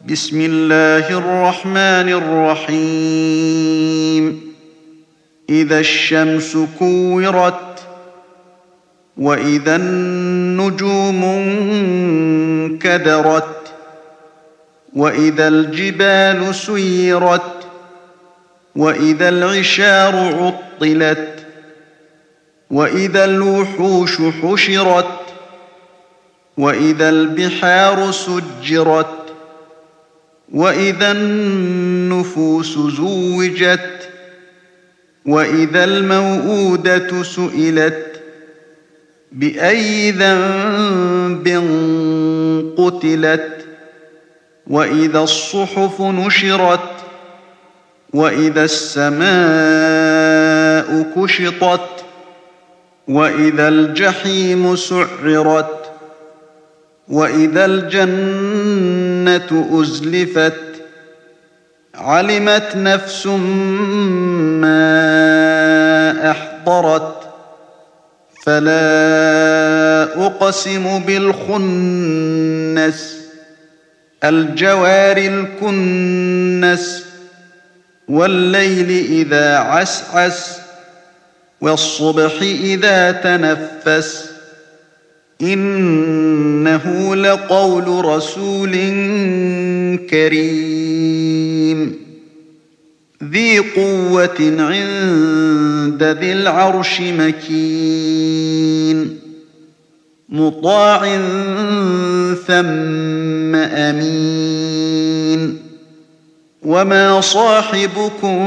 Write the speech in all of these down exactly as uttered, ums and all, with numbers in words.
بسم الله الرحمن الرحيم إذا الشمس كورت وإذا النجوم انكدرت وإذا الجبال سيرت وإذا العشار عطلت وإذا الوحوش حشرت وإذا البحار سجرت وإذا النفوس زوجت وإذا الموءودة سئلت بأي ذنب قتلت وإذا الصحف نشرت وإذا السماء كشطت وإذا الجحيم سعرت وإذا الجنة أزلفت علمت نفس ما أحضرت فلا أقسم بالخنس الجوار الكنس والليل إذا عسعس والصبح إذا تنفس إنه لقول رسول كريم ذي قوة عند ذي العرش مكين مطاع ثم أمين وما صاحبكم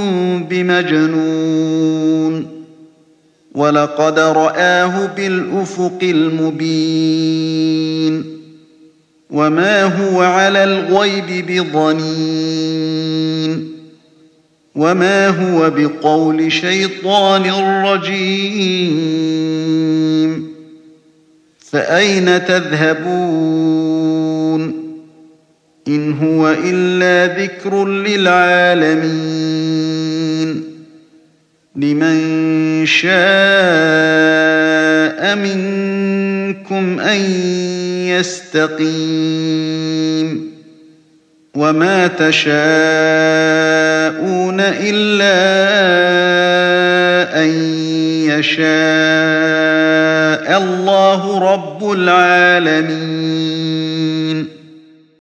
بمجنون ولقد رآه بالأفق المبين وما هو على الغيب بضنين وما هو بقول شيطان رجيم فأين تذهبون إن هو إلا ذكر للعالمين لمن شاء منكم أن يستقيم وما تشاءون إلا أن يشاء الله رب العالمين.